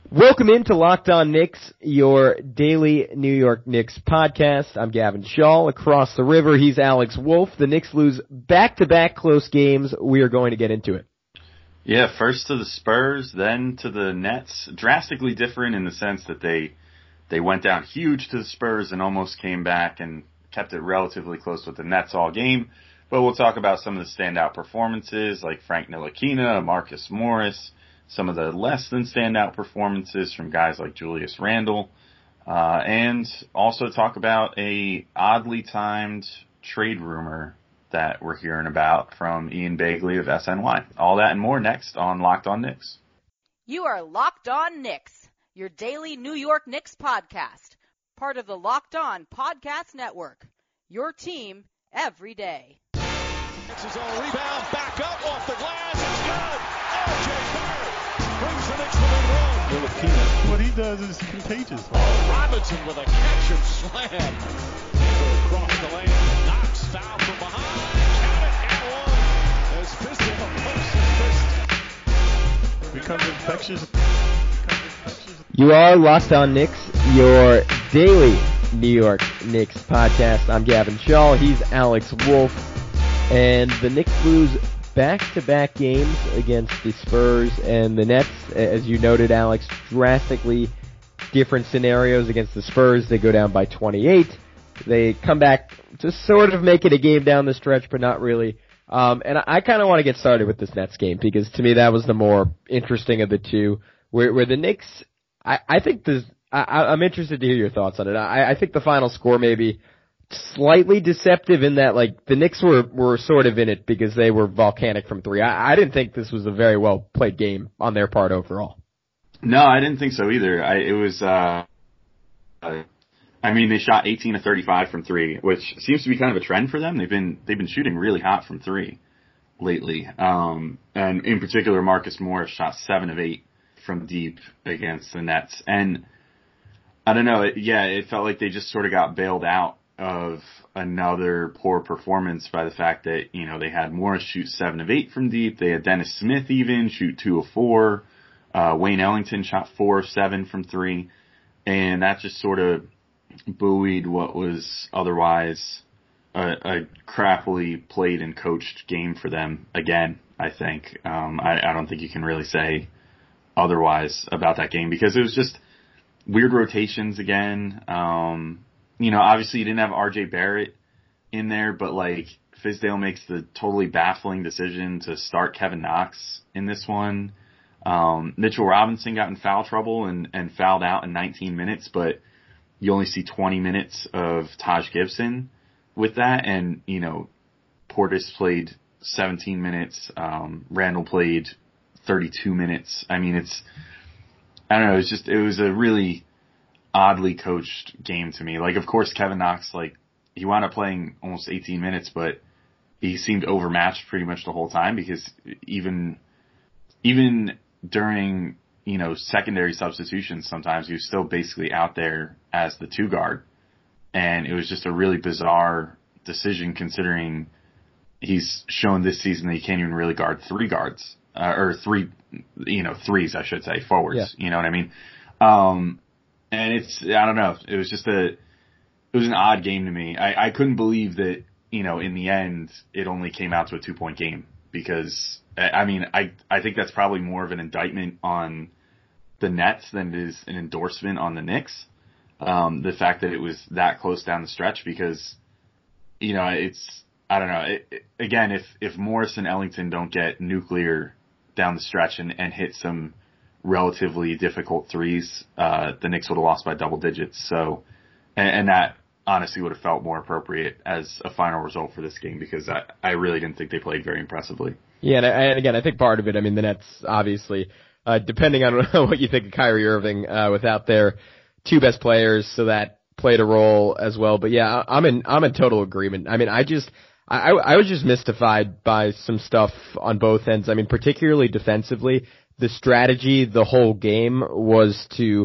Welcome into Locked On Knicks, your daily New York Knicks podcast. I'm Gavin Shaw. Across the river, he's Alex Wolf. The Knicks lose back-to-back close games. We are going to get into it. Yeah, first to the Spurs, then to the Nets. Drastically different in the sense that they went down huge to the Spurs and almost came back and kept it relatively close with the Nets all game. But we'll talk about some of the standout performances like Frank Ntilikina, Marcus Morris, some of the less than standout performances from guys like Julius Randle, and also talk about a oddly timed trade rumor that we're hearing about from Ian Begley of SNY. All that and more next on Locked On Knicks. You are Locked On Knicks, your daily New York Knicks podcast, part of the Locked On Podcast Network, your team every day. Knicks is on a rebound, back up off the glass, it's good. RJ Barrett brings the Knicks within one. Ntilikina, what he does is contagious. Robinson with a catch and slam. Across the lane, knocks foul from behind. Count it and one. As Fizdale pumps his fist. Becomes infectious. You are Locked On Knicks, your daily New York Knicks podcast. I'm Gavin Shaw. He's Alex Wolf. And the Knicks lose back-to-back games against the Spurs and the Nets. As you noted, Alex, drastically different scenarios. Against the Spurs, they go down by 28. They come back to sort of make it a game down the stretch, but not really. And I kind of want to get started with this Nets game because to me that was the more interesting of the two. Where the Knicks, I think I'm interested to hear your thoughts on it. I think the final score maybe slightly deceptive in that, like, the Knicks were sort of in it because they were volcanic from three. I didn't think this was a very well played game on their part overall. No, I didn't think so either. They shot 18 of 35 from three, which seems to be kind of a trend for them. They've been shooting really hot from three lately. And in particular, Marcus Morris shot 7 of 8 from deep against the Nets. And I don't know, it felt like they just sort of got bailed out of another poor performance by the fact that, they had Morris shoot 7 of 8 from deep. They had Dennis Smith even shoot 2 of 4. Wayne Ellington shot 4 of 7 from three. And that just sort of buoyed what was otherwise a crappily played and coached game for them again, I think. I don't think you can really say otherwise about that game because it was just weird rotations again. Obviously you didn't have RJ Barrett in there, but Fizdale makes the totally baffling decision to start Kevin Knox in this one. Mitchell Robinson got in foul trouble and fouled out in 19 minutes, but you only see 20 minutes of Taj Gibson with that. And, Portis played 17 minutes. Randall played 32 minutes. I mean, it was a really oddly coached game to me. Of course, Kevin Knox, he wound up playing almost 18 minutes, but he seemed overmatched pretty much the whole time because even during, secondary substitutions, sometimes he was still basically out there as the 2 guard. And it was just a really bizarre decision considering he's shown this season that he can't even really guard 3 guards, or threes, I should say, forwards. Yeah. You know what I mean? And I don't know, it was an odd game to me. I couldn't believe that, in the end, it only came out to a 2-point game because, I think that's probably more of an indictment on the Nets than it is an endorsement on the Knicks. The fact that it was that close down the stretch because, I don't know. Again, if Morris and Ellington don't get nuclear down the stretch and hit some relatively difficult threes, the Knicks would have lost by double digits. So, and that honestly would have felt more appropriate as a final result for this game because I really didn't think they played very impressively. Yeah, and again, I think part of it, the Nets obviously, depending on what you think of Kyrie Irving, without their 2 best players, so that played a role as well. But yeah, I'm in total agreement. I was just mystified by some stuff on both ends. Particularly defensively, the strategy the whole game was to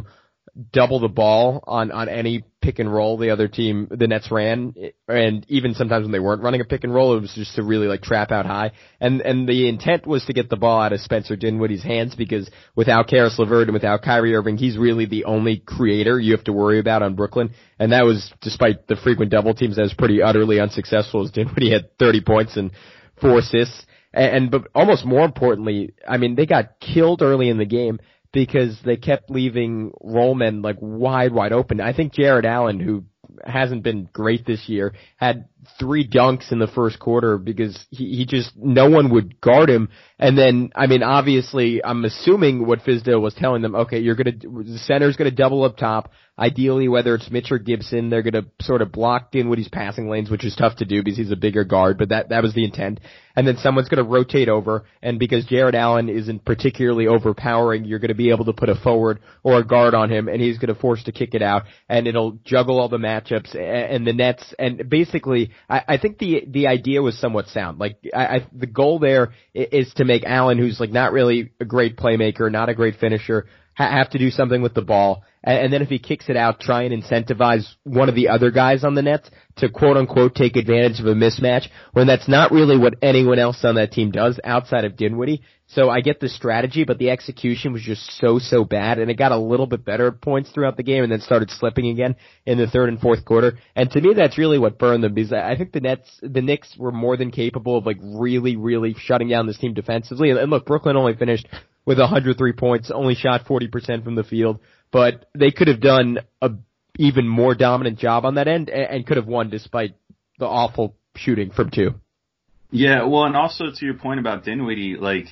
double the ball on any pick and roll the Nets ran, and even sometimes when they weren't running a pick and roll, it was just to really like trap out high. And the intent was to get the ball out of Spencer Dinwiddie's hands, because without Karis LeVert and without Kyrie Irving, he's really the only creator you have to worry about on Brooklyn. And that was, despite the frequent double teams, that was pretty utterly unsuccessful, as Dinwiddie had 30 points and 4 assists. But almost more importantly, I mean, they got killed early in the game because they kept leaving rollmen like wide open. I think Jared Allen, who hasn't been great this year, had 3 dunks in the first quarter because he just, no one would guard him. And then, I mean, obviously, I'm assuming what Fizdale was telling them, okay, the center's gonna double up top. Ideally, whether it's Mitch or Gibson, they're gonna sort of block Dinwiddie's passing lanes, which is tough to do because he's a bigger guard, but that was the intent. And then someone's gonna rotate over, and because Jared Allen isn't particularly overpowering, you're gonna be able to put a forward or a guard on him, and he's gonna force to kick it out, and it'll juggle all the matchups and the Nets. And basically, I think the idea was somewhat sound. Like, the goal there is to make Allen, who's like not really a great playmaker, not a great finisher, have to do something with the ball. And then if he kicks it out, try and incentivize one of the other guys on the Nets to quote unquote take advantage of a mismatch, when that's not really what anyone else on that team does outside of Dinwiddie. So I get the strategy, but the execution was just so bad, and it got a little bit better at points throughout the game and then started slipping again in the third and fourth quarter. And to me, that's really what burned them, because I think the Knicks were more than capable of like really shutting down this team defensively. And look, Brooklyn only finished with 103 points, only shot 40% from the field, but they could have done a even more dominant job on that end and could have won despite the awful shooting from 2. Yeah, well, and also to your point about Dinwiddie, like,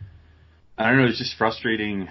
I don't know, it's just frustrating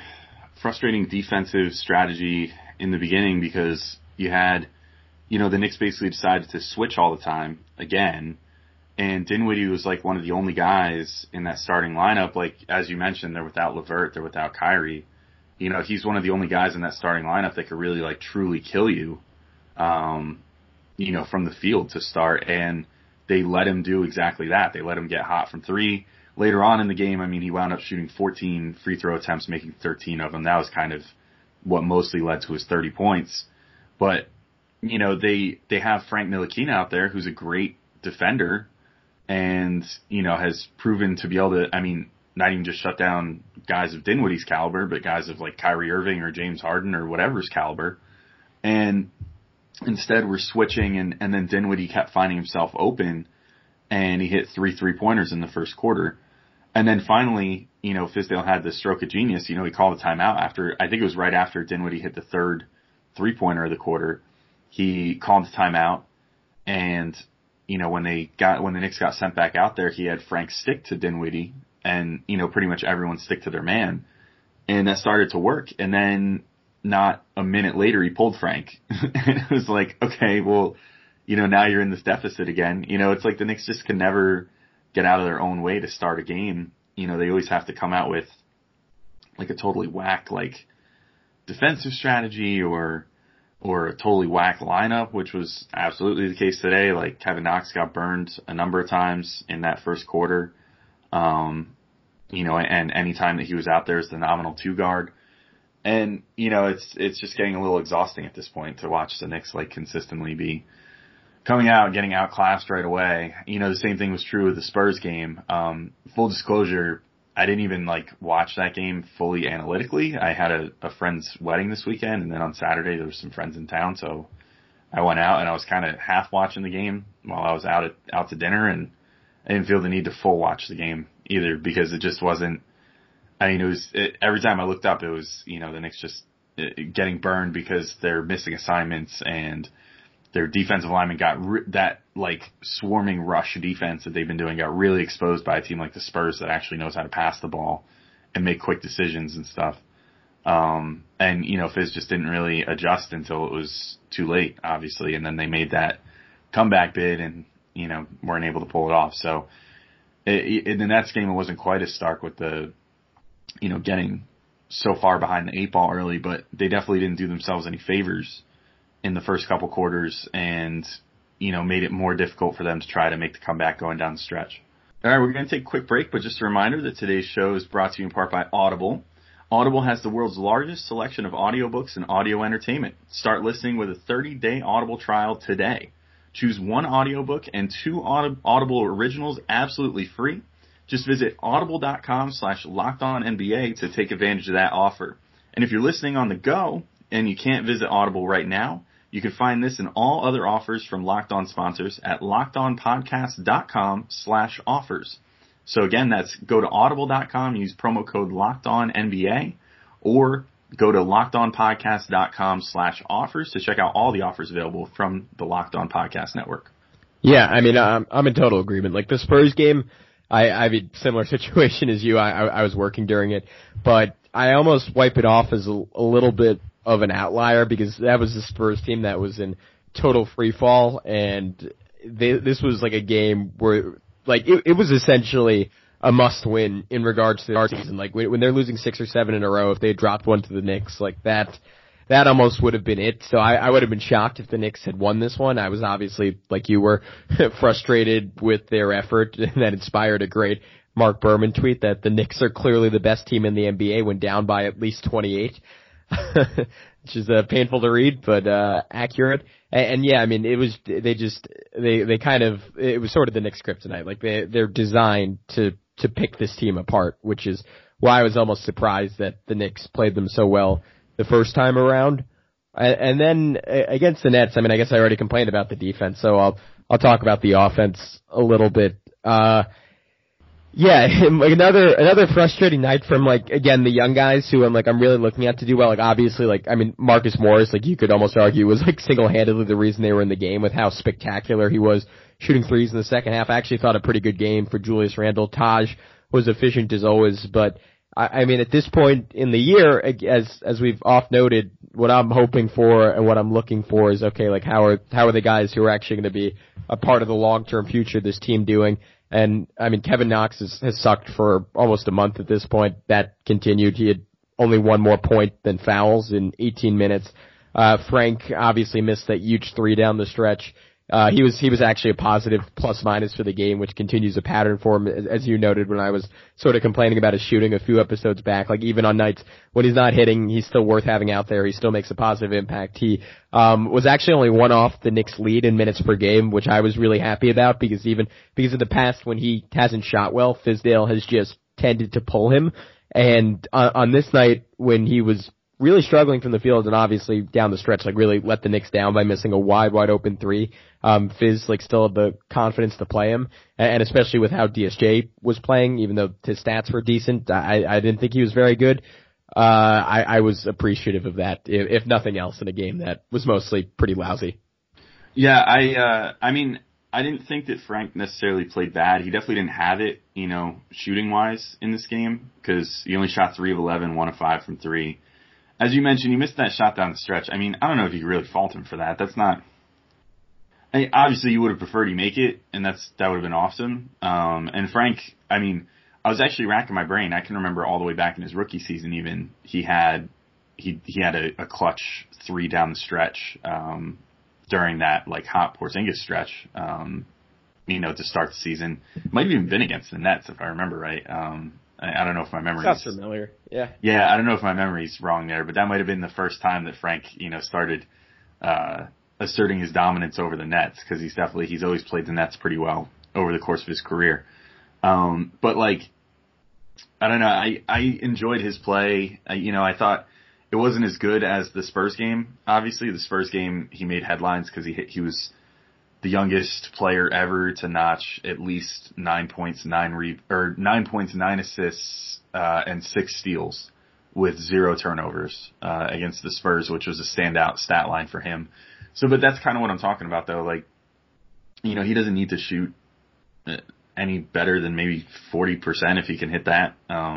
defensive strategy in the beginning, because you had, the Knicks basically decided to switch all the time again, and Dinwiddie was like one of the only guys in that starting lineup. Like, as you mentioned, they're without LeVert, they're without Kyrie. He's one of the only guys in that starting lineup that could really like truly kill you, from the field to start. And they let him do exactly that. They let him get hot from 3. Later on in the game, I mean, he wound up shooting 14 free throw attempts, making 13 of them. That was kind of what mostly led to his 30 points. But, they have Frank Ntilikina out there, who's a great defender and, has proven to be able to, I mean, not even just shut down guys of Dinwiddie's caliber, but guys of like Kyrie Irving or James Harden or whatever's caliber. And instead we're switching, and then Dinwiddie kept finding himself open, and he hit 3 3-pointers in the first quarter. And then finally, Fizdale had the stroke of genius. He called a timeout after, I think it was right after Dinwiddie hit the 3rd 3-pointer of the quarter. He called the timeout, and, when the Knicks got sent back out there, he had Frank stick to Dinwiddie, and, pretty much everyone stick to their man. And that started to work. And then not a minute later, he pulled Frank. And it was like, okay, well, now you're in this deficit again. It's like the Knicks just can never get out of their own way to start a game. They always have to come out with like a totally whack, like, defensive strategy or a totally whack lineup, which was absolutely the case today. Like, Kevin Knox got burned a number of times in that first quarter. And any time that he was out there as the nominal 2 guard. And, it's just getting a little exhausting at this point to watch the Knicks like consistently be coming out and getting outclassed right away. The same thing was true with the Spurs game. Full disclosure, I didn't even like watch that game fully analytically. I had a friend's wedding this weekend, and then on Saturday there were some friends in town, so I went out and I was kind of half watching the game while I was out to dinner, and I didn't feel the need to full watch the game either, because it just wasn't, every time I looked up, it was, the Knicks just getting burned because they're missing assignments, and their defensive linemen got that like swarming rush defense that they've been doing got really exposed by a team like the Spurs that actually knows how to pass the ball and make quick decisions and stuff. And, Fizz just didn't really adjust until it was too late, obviously. And then they made that comeback bid and, weren't able to pull it off. So in the Nets game, it wasn't quite as stark with the, getting so far behind the 8 ball early, but they definitely didn't do themselves any favors in the first couple quarters and, made it more difficult for them to try to make the comeback going down the stretch. All right, we're going to take a quick break, but just a reminder that today's show is brought to you in part by Audible. Audible has the world's largest selection of audiobooks and audio entertainment. Start listening with a 30-day Audible trial today. Choose one audiobook and 2 Audible originals absolutely free. Just visit audible.com/LockedOnNBA to take advantage of that offer. And if you're listening on the go and you can't visit Audible right now, you can find this and all other offers from Locked On sponsors at LockedOnPodcast.com/offers. So again, that's go to audible.com, use promo code LockedOnNBA, or go to LockedOnPodcast.com/offers to check out all the offers available from the Locked On Podcast Network. Yeah, I mean, I'm in total agreement. Like the Spurs game, I mean, similar situation as you. I was working during it, but I almost wipe it off as a little bit of an outlier because that was the Spurs team that was in total free fall, and this was like a game where, like, it was essentially a must-win in regards to our season. Like, when they're losing 6 or 7 in a row, if they had dropped one to the Knicks, like that almost would have been it. So I would have been shocked if the Knicks had won this one. I was obviously, like you were, frustrated with their effort, and that inspired a great Mark Berman tweet that the Knicks are clearly the best team in the NBA when down by at least 28. Which is painful to read, but accurate. And yeah, I mean, it was they kind of, it was sort of the Knicks kryptonite. Like they're designed to pick this team apart, which is why I was almost surprised that the Knicks played them so well the first time around. And then against the Nets, I mean, I guess I already complained about the defense, so I'll talk about the offense a little bit. Yeah, like another frustrating night from, like, again, the young guys who I'm really looking at to do well. Like, obviously, like, I mean, Marcus Morris, like, you could almost argue was, like, single-handedly the reason they were in the game with how spectacular he was shooting threes in the second half. I actually thought a pretty good game for Julius Randle. Taj was efficient as always, but I mean, at this point in the year, as we've oft noted, what I'm hoping for and what I'm looking for is, okay, like, how are the guys who are actually going to be a part of the long-term future of this team doing? And, I mean, Kevin Knox has sucked for almost a month at this point. That continued. He had only 1 more point than fouls in 18 minutes. Frank obviously missed that huge 3 down the stretch. He was actually a positive plus-minus for the game, which continues a pattern for him, as you noted when I was sort of complaining about his shooting a few episodes back. Like, even on nights when he's not hitting, he's still worth having out there. He still makes a positive impact. He was actually only 1 off the Knicks' lead in minutes per game, which I was really happy about because in the past when he hasn't shot well, Fizdale has just tended to pull him. And on this night when he was really struggling from the field and obviously down the stretch, like, really let the Knicks down by missing a wide open 3. Fizz, like, still had the confidence to play him, and especially with how DSJ was playing, even though his stats were decent, I didn't think he was very good. I was appreciative of that, if nothing else, in a game that was mostly pretty lousy. Yeah, I mean, I didn't think that Frank necessarily played bad. He definitely didn't have it, shooting-wise in this game, because he only shot 3 of 11, 1 of 5 from 3. As you mentioned, he missed that shot down the stretch. I mean, I don't know if you can really fault him for that. That's not... I mean, obviously, you would have preferred he make it, and that would have been awesome. And Frank, I mean, I was actually racking my brain. I can remember all the way back in his rookie season even, he had a clutch 3 down the stretch during that, like, hot Porzingis stretch, to start the season. It might have even been against the Nets, if I remember right. I don't know if my memory sounds familiar. Yeah. Yeah, I don't know if my memory's wrong there, but that might have been the first time that Frank, started asserting his dominance over the Nets, because he's always played the Nets pretty well over the course of his career. But, like, I don't know, I enjoyed his play. I thought it wasn't as good as the Spurs game. Obviously, the Spurs game, he made headlines because he was the youngest player ever to notch at least 9 points, 9 assists, and 6 steals with 0 turnovers, against the Spurs, which was a standout stat line for him. So, but that's kind of what I'm talking about, though. Like, he doesn't need to shoot any better than maybe 40% if he can hit that,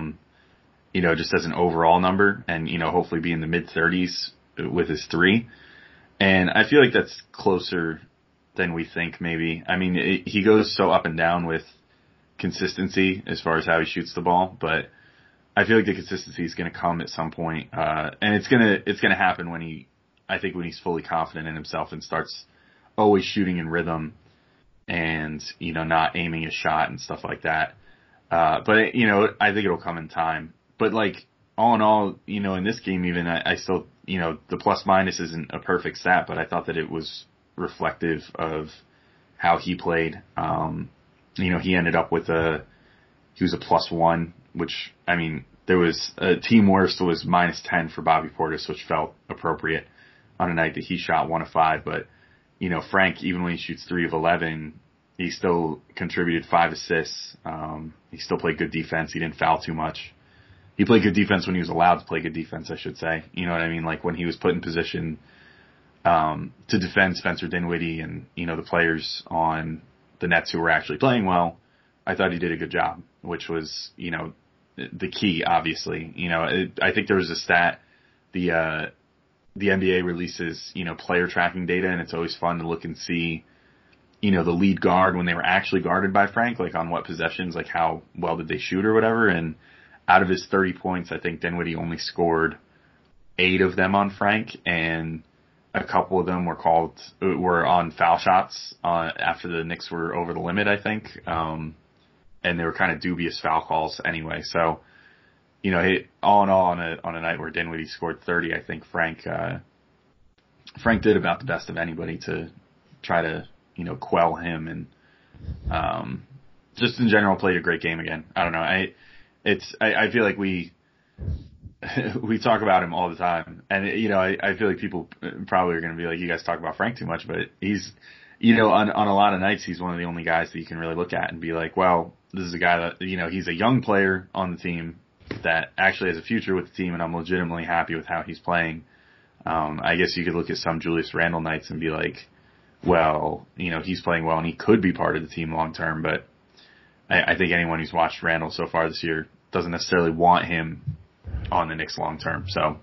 just as an overall number, and, hopefully be in the mid-30s with his 3. And I feel like that's closer than we think, maybe. I mean, he goes so up and down with consistency as far as how he shoots the ball, but I feel like the consistency is going to come at some point, and it's gonna happen when he's fully confident in himself and starts always shooting in rhythm and, not aiming a shot and stuff like that. But I think it'll come in time. But, like, all in all, in this game even, I still, the plus minus isn't a perfect stat, but I thought that it was reflective of how he played. He ended up with he was a +1, which, there was a team worst was -10 for Bobby Portis, which felt appropriate on a night that he shot 1 of 5. But, Frank, even when he shoots 3 of 11, he still contributed 5 assists. He still played good defense. He didn't foul too much. He played good defense when he was allowed to play good defense, I should say. You know what I mean? Like when he was put in position to defend Spencer Dinwiddie and, the players on the Nets who were actually playing well, I thought he did a good job, which was, the key, obviously. I think there was a stat, the NBA releases, player tracking data, and it's always fun to look and see, the lead guard when they were actually guarded by Frank, like on what possessions, like how well did they shoot or whatever. And out of his 30 points, I think Dinwiddie only scored 8 of them on Frank, and a couple of them were on foul shots after the Knicks were over the limit, I think. And they were kind of dubious foul calls anyway. So, all in all, on a night where Dinwiddie scored 30, I think Frank did about the best of anybody to try to, quell him, and just in general played a great game again. I don't know. I feel like we talk about him all the time, and I feel like people probably are going to be like, you guys talk about Frank too much, but he's, on a lot of nights he's one of the only guys that you can really look at and be like, well, this is a guy that, he's a young player on the team that actually has a future with the team, and I'm legitimately happy with how he's playing. I guess you could look at some Julius Randle nights and be like, well, he's playing well and he could be part of the team long term, but I think anyone who's watched Randle so far this year doesn't necessarily want him on the Knicks long term. So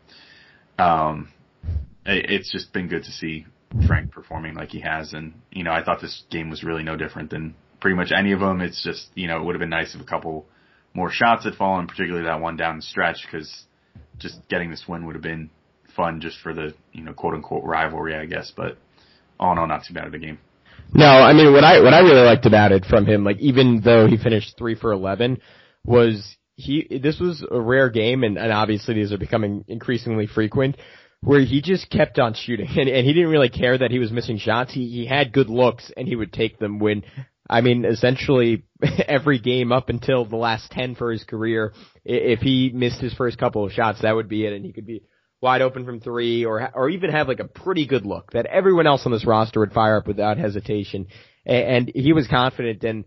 it's just been good to see Frank performing like he has, and I thought this game was really no different than pretty much any of them. It's just, it would have been nice if a couple more shots had fallen, particularly that one down the stretch, because just getting this win would have been fun just for the, quote unquote rivalry, I guess. But all in all, not too bad of a game. No, what I really liked about it from him, like even though he finished 3 for 11, was this was a rare game, and obviously these are becoming increasingly frequent, where he just kept on shooting, and he didn't really care that he was missing shots. He had good looks, and he would take them when, essentially every game up until the last 10 for his career, if he missed his first couple of shots, that would be it, and he could be wide open from 3 or even have like a pretty good look that everyone else on this roster would fire up without hesitation. And he was confident, and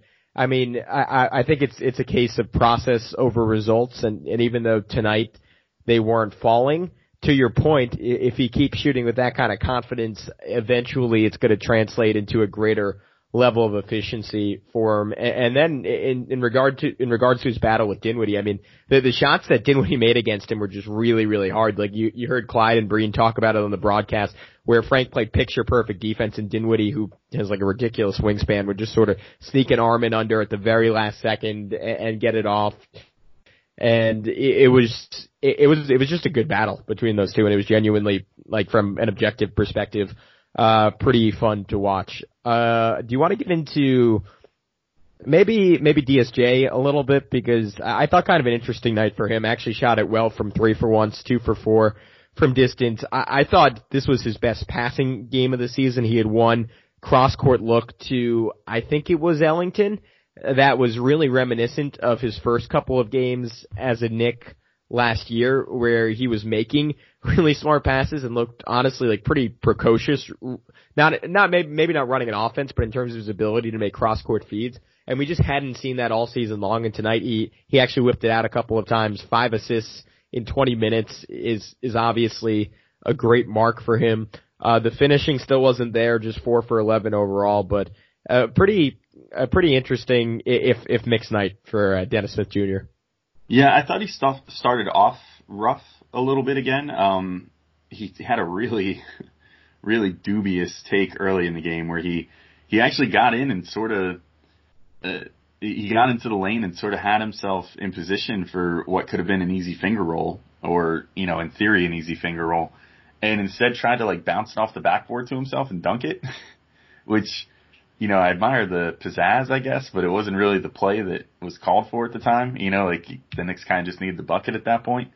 I think it's a case of process over results, and even though tonight they weren't falling, to your point, if he keeps shooting with that kind of confidence, eventually it's going to translate into a greater level of efficiency for him. And then in regards to his battle with Dinwiddie, the shots that Dinwiddie made against him were just really, really hard. Like you heard Clyde and Breen talk about it on the broadcast, where Frank played picture perfect defense, and Dinwiddie, who has like a ridiculous wingspan, would just sort of sneak an arm in under at the very last second and get it off. And it was just a good battle between those two, and it was genuinely, like, from an objective perspective, pretty fun to watch. Do you want to get into maybe DSJ a little bit, because I thought kind of an interesting night for him. Actually shot it well from 3 for once, 2 for 4 from distance. I thought this was his best passing game of the season. He had one cross-court look to, I think it was Ellington, that was really reminiscent of his first couple of games as a Knick last year, where he was making really smart passes and looked honestly like pretty precocious. Maybe not running an offense, but in terms of his ability to make cross-court feeds. And we just hadn't seen that all season long. And tonight he actually whipped it out a couple of times. 5 assists in 20 minutes is obviously a great mark for him. The finishing still wasn't there, just 4 for 11 overall, but pretty interesting if mixed night for Dennis Smith Jr. Yeah, I thought he started off rough a little bit again. He had a really, really dubious take early in the game where he actually got in and sort of he got into the lane and sort of had himself in position for what could have been an easy finger roll, or in theory an easy finger roll, and instead tried to like bounce it off the backboard to himself and dunk it, which, I admire the pizzazz, I guess, but it wasn't really the play that was called for at the time. Like the Knicks kind of just needed the bucket at that point.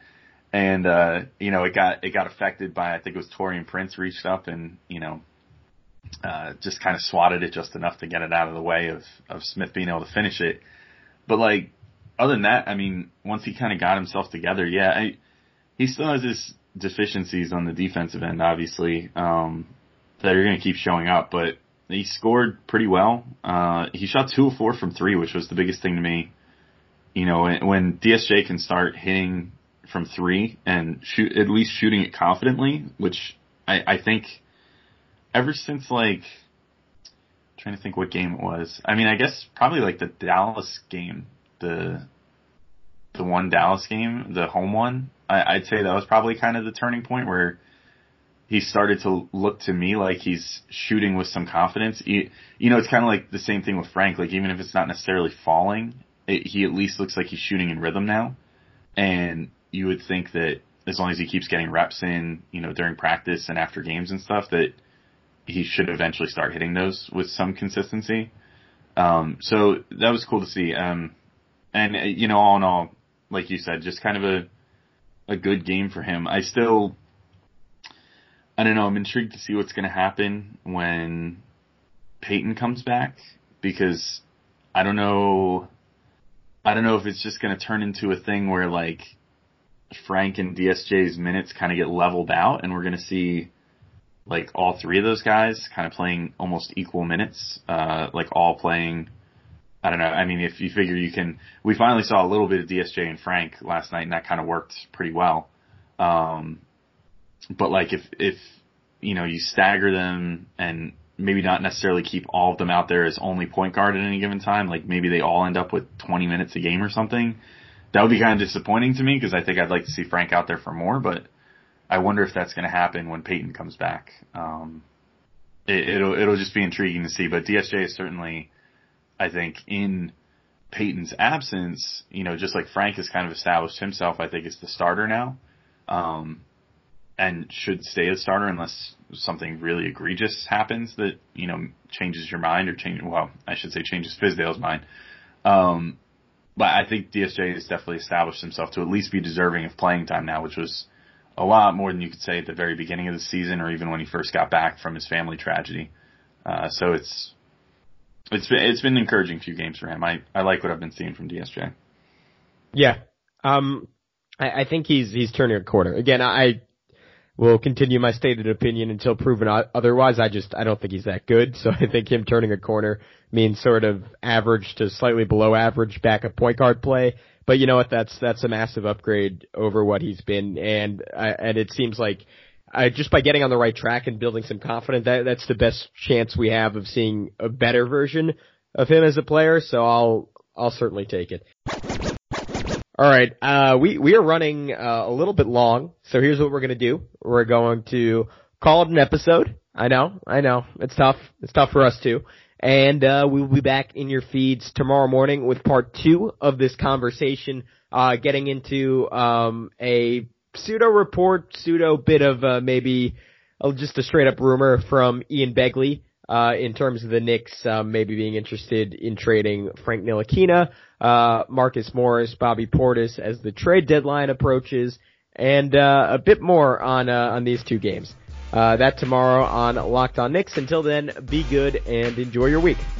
And, it got affected by, I think it was Taurean Prince reached up and, just kind of swatted it just enough to get it out of the way of Smith being able to finish it. But like, other than that, I mean, once he kind of got himself together, he still has his deficiencies on the defensive end, obviously, that are going to keep showing up, but he scored pretty well. He shot 2 of 4 from 3, which was the biggest thing to me. When DSJ can start hitting from 3 and at least shooting it confidently, which I think ever since trying to think what game it was. I mean, I guess probably like the Dallas game, the one Dallas game, the home one. I'd say that was probably kind of the turning point where he started to look to me like he's shooting with some confidence. It's kind of like the same thing with Frank. Like, even if it's not necessarily falling, he at least looks like he's shooting in rhythm now. And you would think that as long as he keeps getting reps in, during practice and after games and stuff, that he should eventually start hitting those with some consistency. So that was cool to see. And all in all, like you said, just kind of a good game for him. I don't know, I'm intrigued to see what's going to happen when Peyton comes back, because I don't know if it's just going to turn into a thing where like Frank and DSJ's minutes kind of get leveled out and we're going to see like all 3 of those guys kind of playing almost equal minutes, like all playing. I don't know. I mean, if you figure we finally saw a little bit of DSJ and Frank last night, and that kind of worked pretty well. But like if you stagger them and maybe not necessarily keep all of them out there as only point guard at any given time, like maybe they all end up with 20 minutes a game or something, that would be kind of disappointing to me, because I think I'd like to see Frank out there for more, but I wonder if that's going to happen when Peyton comes back. It'll just be intriguing to see, but DSJ is certainly, I think, in Peyton's absence, just like Frank has kind of established himself, I think is the starter now, and should stay the starter unless something really egregious happens that, changes your mind or changes Fizdale's mind. But I think DSJ has definitely established himself to at least be deserving of playing time now, which was a lot more than you could say at the very beginning of the season or even when he first got back from his family tragedy. So it's been an encouraging few games for him. I like what I've been seeing from DSJ. Yeah. I think he's turning a corner. Again, I will continue my stated opinion until proven otherwise. I don't think he's that good. So I think him turning a corner means sort of average to slightly below average backup point guard play. But you know what? That's a massive upgrade over what he's been. And it seems like just by getting on the right track and building some confidence, that's the best chance we have of seeing a better version of him as a player. So I'll certainly take it. All right. We are running a little bit long. So here's what we're going to do. We're going to call it an episode. I know. It's tough. It's tough for us too. And we will be back in your feeds tomorrow morning with part 2 of this conversation, getting into a pseudo bit of maybe just a straight up rumor from Ian Begley in terms of the Knicks maybe being interested in trading Frank Ntilikina, Marcus Morris, Bobby Portis as the trade deadline approaches, and a bit more on these 2 games. That tomorrow on Locked On Knicks. Until then, be good and enjoy your week.